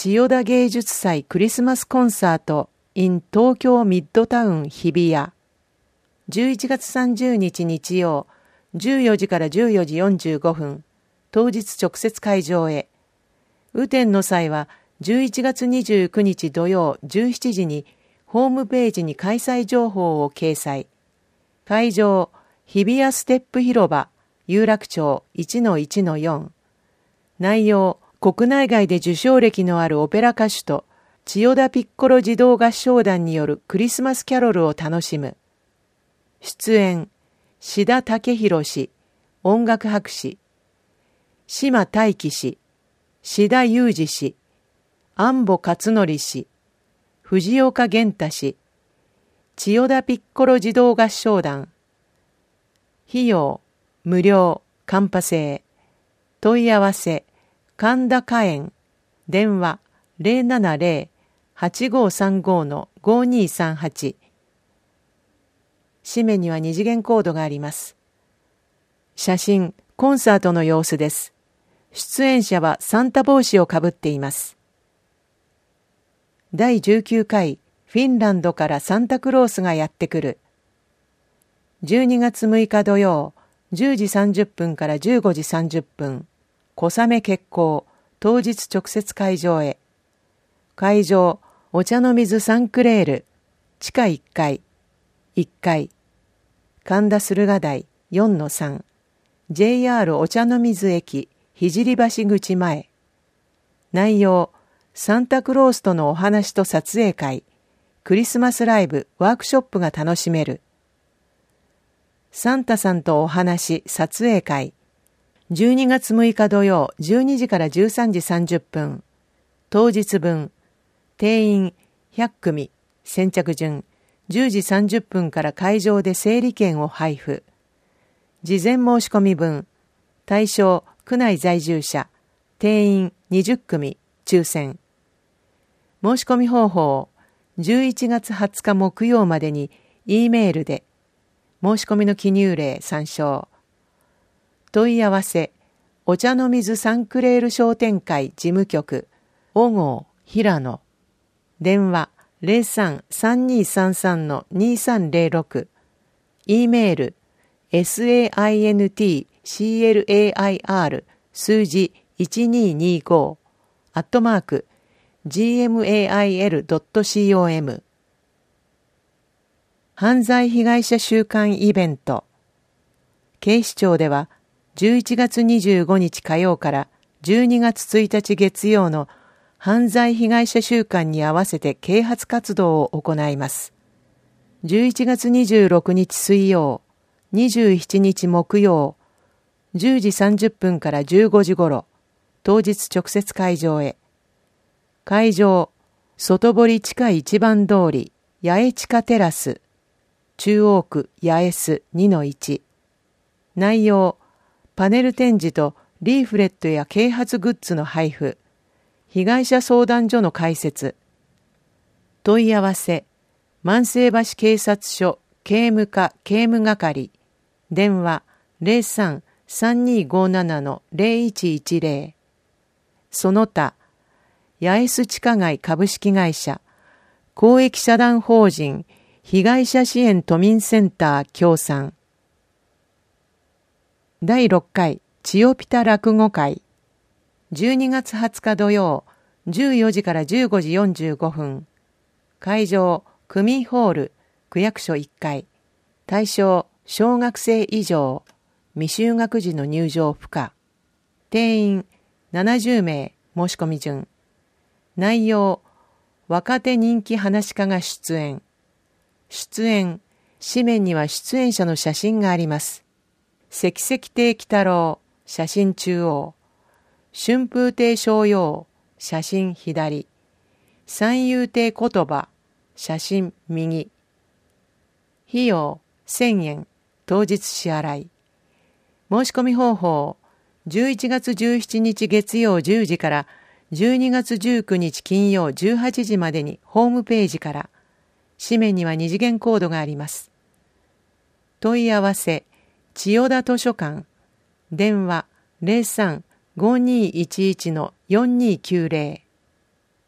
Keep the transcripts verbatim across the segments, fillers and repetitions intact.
千代田芸術祭クリスマスコンサート in 東京ミッドタウン日比谷。じゅういちがつさんじゅうにち日曜、じゅうよじからじゅうよじよんじゅうごふん、当日直接会場へ。雨天の際はじゅういちがつにじゅうくにち土曜じゅうしちじにホームページに開催情報を掲載。会場、日比谷ステップ広場、有楽町 いちのいちのよん。内容、国内外で受賞歴のあるオペラ歌手と千代田ピッコロ児童合唱団によるクリスマスキャロルを楽しむ。出演、志田武宏氏、音楽博士、島大輝氏、志田裕二氏、安保勝則氏、藤岡源太氏、千代田ピッコロ児童合唱団。費用、無料、カンパ制。問い合わせ、神田花園。電話、ゼロななゼロ はちごさんご ごにさんはち。紙面には二次元コードがあります。写真、コンサートの様子です。出演者はサンタ帽子をかぶっています。だいじゅうきゅうかいフィンランドからサンタクロースがやってくる。じゅうにがつむいか土曜、じゅうじさんじゅっぷんからじゅうごじさんじゅっぷん、小雨決行、当日直接会場へ。会場、お茶の水サンクレール、地下いっかい、いっかい、神田駿河台 よんのさん、ジェイアール お茶の水駅、聖橋口前。内容、サンタクロースとのお話と撮影会、クリスマスライブ、ワークショップが楽しめる。サンタさんとお話、撮影会。じゅうにがつむいか土曜、じゅうにじからじゅうさんじさんじゅっぷん。当日分。定員ひゃくくみ。先着順。じゅうじさんじゅっぷんから会場で整理券を配布。事前申し込み分。対象、区内在住者。定員にじゅっくみ。抽選。申し込み方法。じゅういちがつはつか木曜までに E メールで。申し込みの記入例参照。問い合わせ、お茶の水サンクレール商店会事務局、小郷平野。電話 ゼロさん さんにさんさん にさんゼロろく。E メール、santclair 数字いちににご、アットマーク、gmail.com。犯罪被害者週間イベント。警視庁ではじゅういちがつにじゅうごにち火曜からじゅうにがつついたち月曜の犯罪被害者週間に合わせて啓発活動を行います。じゅういちがつにじゅうろくにち水曜、にじゅうしちにち木曜、じゅうじさんじゅっぷんからじゅうごじ頃、当日直接会場へ。会場、外堀地下一番通り、八重地下テラス、中央区八重洲 にのいち。内容、パネル展示とリーフレットや啓発グッズの配布、被害者相談所の開設。問い合わせ、万世橋警察署警務課警務係。電話 ゼロさん さんにごなな ゼロいちいちゼロ。その他、八重洲地下街株式会社、公益社団法人被害者支援都民センター協賛。だいろっかい千代ピタ落語会。じゅうにがつはつか土曜、じゅうよじからじゅうごじよんじゅうごふん。会場、区民ホール、区役所いっかい。対象、小学生以上。未就学児の入場不可。定員ななじゅうめい、申し込み順。内容、若手人気話し家が出演。出演、紙面には出演者の写真があります。関石亭喜太郎、写真中央。春風亭昇陽、写真左。三遊亭言葉、写真右。費用せんえん、当日支払い。申し込み方法、じゅういちがつじゅうしちにち月曜じゅうじからじゅうにがつじゅうくにち金曜じゅうはちじまでにホームページから。紙面には二次元コードがあります。問い合わせ、千代田図書館。電話 ゼロさん ごにいちいち よんにきゅうゼロ。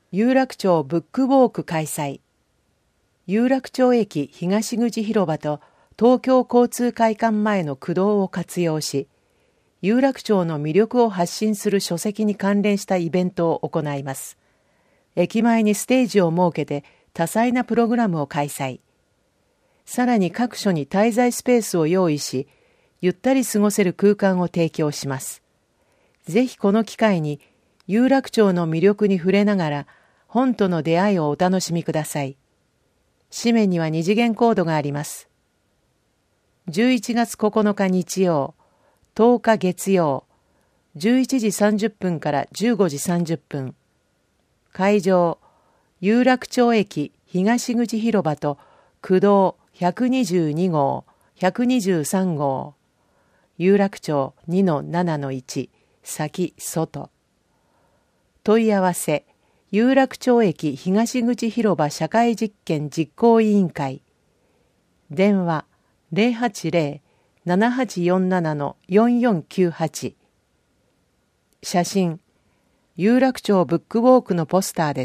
有楽町ブックウォーク開催。有楽町駅東口広場と東京交通会館前の区道を活用し、有楽町の魅力を発信する書籍に関連したイベントを行います。駅前にステージを設けて多彩なプログラムを開催。さらに各所に滞在スペースを用意し、ゆったり過ごせる空間を提供します。ぜひこの機会に有楽町の魅力に触れながら本との出会いをお楽しみください。紙面には二次元コードがあります。じゅういちがつここのか日曜、とおか月曜、じゅういちじさんじゅっぷんからじゅうごじさんじゅっぷん。会場、有楽町駅東口広場と区道ひゃくにじゅうにごう、ひゃくにじゅうさんごう。有楽町 にのななのいち、先外。問い合わせ、有楽町駅東口広場社会実験実行委員会。電話 ゼロはちゼロ ななはちよんなな よんよんきゅうはち。写真、有楽町ブックウォークのポスターです。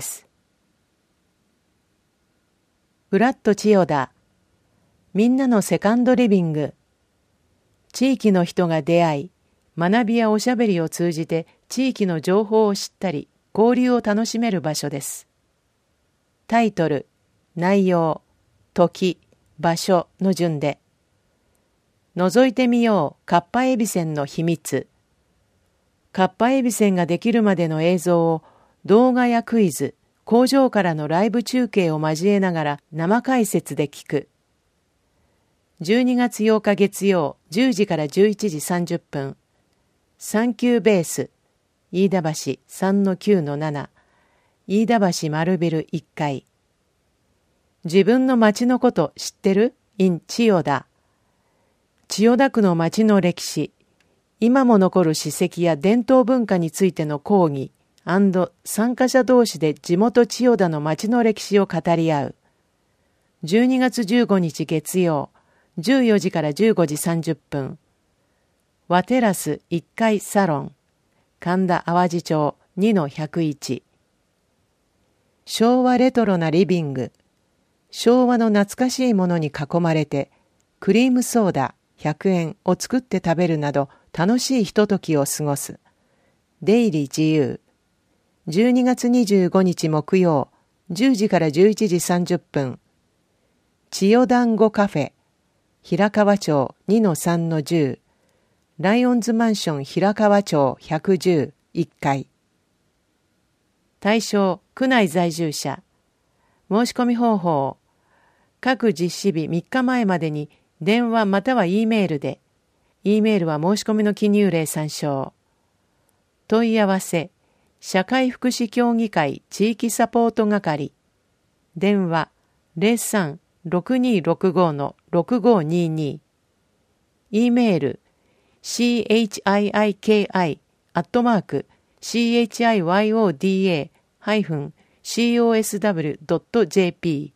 フラット千代田。みんなのセカンドリビング。地域の人が出会い、学びやおしゃべりを通じて地域の情報を知ったり、交流を楽しめる場所です。タイトル、内容、時、場所の順で。覗いてみよう、かっぱえびせんの秘密。かっぱえびせんができるまでの映像を動画やクイズ、工場からのライブ中継を交えながら生解説で聞く。じゅうにがつようか月曜じゅうじからじゅういちじさんじゅっぷん。サンキューベース、飯田橋 さんのきゅうのなな、飯田橋丸ビルいっかい。自分の町のこと知ってる in 千代田。千代田区の町の歴史、今も残る史跡や伝統文化についての講義&参加者同士で地元千代田の町の歴史を語り合う。じゅうにがつじゅうごにち月曜、じゅうよじからじゅうごじさんじゅっぷん。和テラスいっかいサロン。神田淡路町 にのひゃくいち。昭和レトロなリビング。昭和の懐かしいものに囲まれて、クリームソーダひゃくえんを作って食べるなど楽しいひとときを過ごす。出入り自由。じゅうにがつにじゅうごにち木曜、じゅうじからじゅういちじさんじゅっぷん。千代団子カフェ。平川町 にのさんのじゅう。ライオンズマンション平川町ひゃくじゅういっかい。対象、区内在住者。申し込み方法。各実施日みっかまえまでに電話または E メールで。E メールは申し込みの記入例参照。問い合わせ。社会福祉協議会地域サポート係。電話 ゼロさん ろくにろくご ろくごにに。E メールシーエイチアイアイケーアイ アットマーク シーエイチアイワイオーディーエー ハイフン シーオーエスダブリュー ドット ジェーピ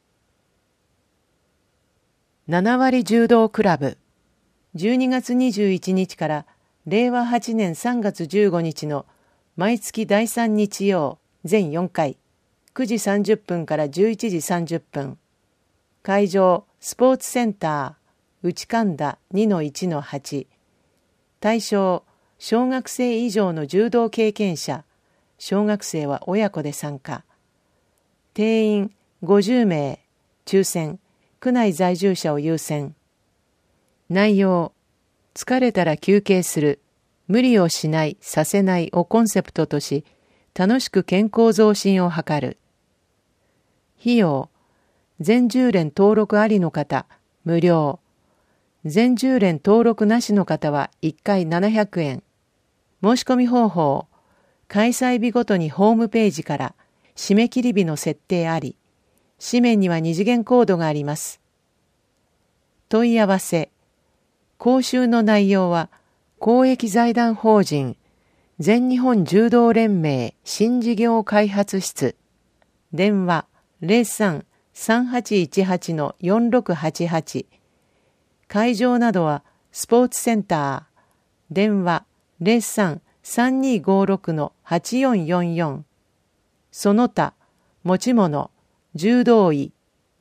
ー。ななわり柔道クラブ。じゅうにがつにじゅういちにちかられいわはちねんさんがつじゅうごにちの毎月だいさん日曜全よんかい、くじさんじゅっぷんからじゅういちじさんじゅっぷん。会場スポーツセンター内神田 にのいちのはち。対象、小学生以上の柔道経験者、小学生は親子で参加。定員ごじゅうめい、抽選、区内在住者を優先。内容、疲れたら休憩する、無理をしない、させないをコンセプトとし、楽しく健康増進を図る。費用、全従連登録ありの方、無料。全従連登録なしの方はいっかいななひゃくえん。申し込み方法、開催日ごとにホームページから締め切り日の設定あり、紙面には二次元コードがあります。問い合わせ、講習の内容は公益財団法人全日本柔道連盟新事業開発室、電話 ゼロさん さんはちいちはち よんろくはちはち。会場などはスポーツセンター、電話 ゼロさん さんにごろく はちよんよんよん。その他、 持ち物、柔道医。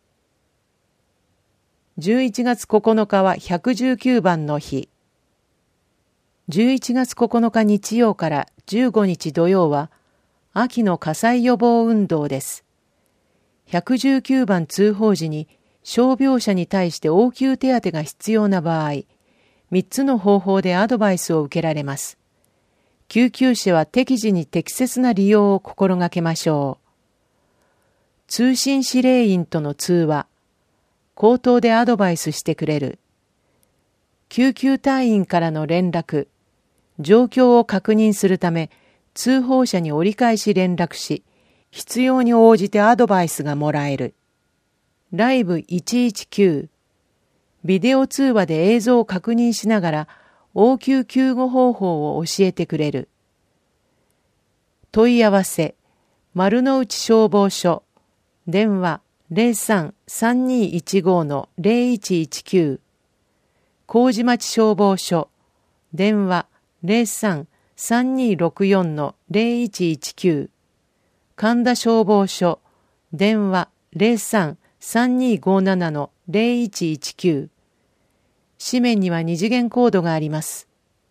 じゅういちがつここのかはひゃくじゅうきゅうばんの日。じゅういちがつここのか日曜からじゅうごにち土曜は、秋の火災予防運動です。ひゃくじゅうきゅうばん通報時に傷病者に対して応急手当が必要な場合、みっつの方法でアドバイスを受けられます。救急車は適時に適切な利用を心がけましょう。通信指令員との通話、口頭でアドバイスしてくれる。救急隊員からの連絡、状況を確認するため、通報者に折り返し連絡し、必要に応じてアドバイスがもらえる。ライブいちいちきゅう、ビデオ通話で映像を確認しながら応急救護方法を教えてくれる。問い合わせ、丸の内消防署、電話 ゼロさん さんにいちご のゼロいちいちきゅう、麹町消防署、電話 ゼロさん さんにろくよん のゼロいちいちきゅう、神田消防署、電話 ゼロさん さんにごなな のゼロいちいちきゅう。紙面には二次元コードがあります。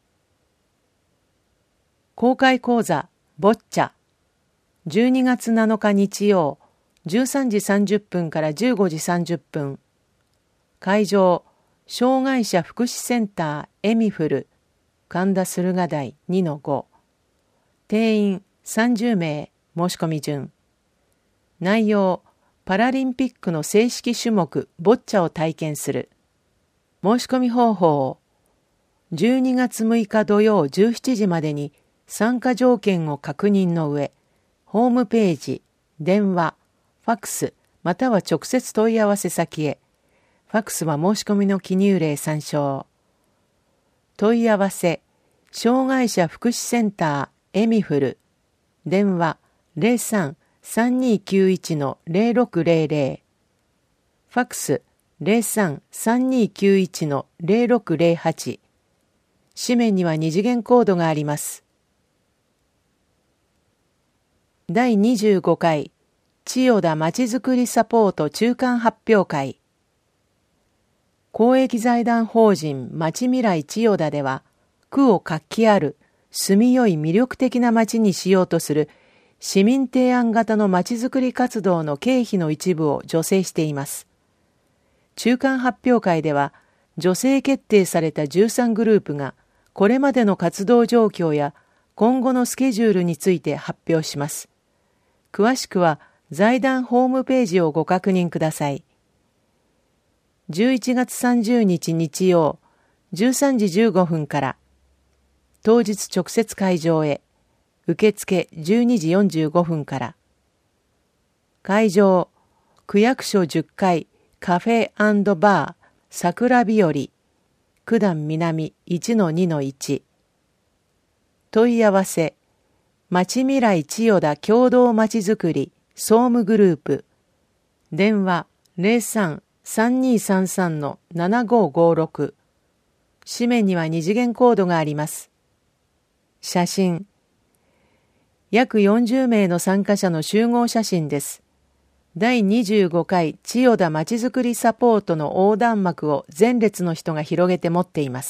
公開講座、ボッチャ。じゅうにがつなのか日曜、じゅうさんじさんじゅっぷんからじゅうごじさんじゅっぷん。会場、障害者福祉センターエミフル、神田駿河台 にのご。定員さんじゅうめい、申し込み順。内容、パラリンピックの正式種目ボッチャを体験する。申し込み方法。じゅうにがつむいか土曜じゅうしちじまでに参加条件を確認の上、ホームページ、電話、ファックス、または直接問い合わせ先へ。ファックスは申し込みの記入例参照。問い合わせ、障害者福祉センターエミフル、電話 ゼロさん さんにきゅういち のゼロろくゼロゼロ、ファックスゼロさん さんにきゅういち のゼロろくゼロはち、紙面には二次元コードがあります。だいにじゅうごかい千代田まちづくりサポート中間発表会。公益財団法人まちみらい千代田では、区を活気ある、住みよい魅力的な街にしようとする市民提案型のまちづくり活動の経費の一部を助成しています。中間発表会では、助成決定されたじゅうさんグループが、これまでの活動状況や今後のスケジュールについて発表します。詳しくは財団ホームページをご確認ください。じゅういちがつさんじゅうにち日曜、じゅうさんじじゅうごふんから、当日直接会場へ、受付じゅうにじよんじゅうごふんから。会場、区役所じゅっかいカフェ&バー桜日和、九段南 いちのにのいち。問い合わせ、まちみらい千代田共同まちづくり総務グループ、電話 ゼロさん さんにさんさん のななごごろく。紙面には二次元コードがあります。写真。約よんじゅうめいの参加者の集合写真です。だいにじゅうごかい千代田まちづくりサポートの横断幕を前列の人が広げて持っています。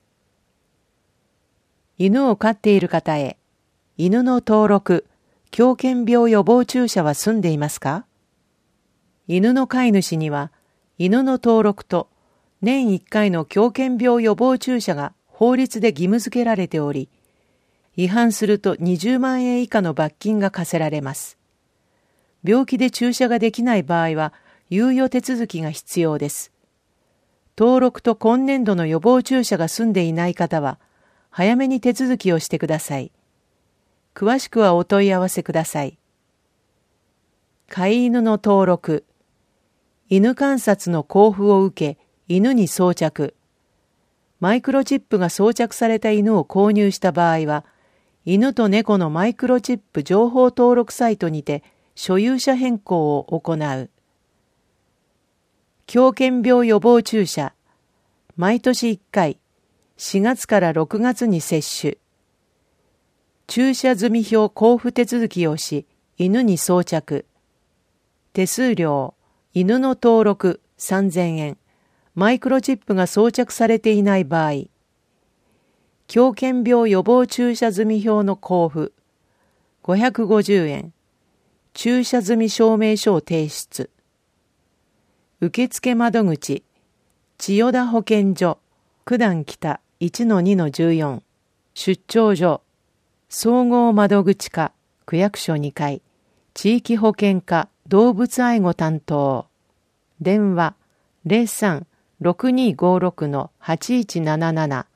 犬を飼っている方へ、犬の登録、狂犬病予防注射は済んでいますか？犬の飼い主には、犬の登録と年いっかいの狂犬病予防注射が法律で義務付けられており、違反するとにじゅうまんえん以下の罰金が課せられます。病気で注射ができない場合は、猶予手続きが必要です。登録と今年度の予防注射が済んでいない方は、早めに手続きをしてください。詳しくはお問い合わせください。飼い犬の登録。犬観察の交付を受け、犬に装着。マイクロチップが装着された犬を購入した場合は、犬と猫のマイクロチップ情報登録サイトにて所有者変更を行う。狂犬病予防注射。毎年いっかい、しがつからろくがつに接種。注射済み表交付手続きをし、犬に装着。 手数料、犬の登録さんぜんえん、マイクロチップが装着されていない場合、狂犬病予防注射済票の交付、ごひゃくごじゅうえん、注射済証明書を提出。受付窓口、千代田保健所、九段北 いちのにのじゅうよん、出張所、総合窓口課、区役所にかい、地域保健課、動物愛護担当。電話 ゼロさん ろくにーごーろく はちいちなななな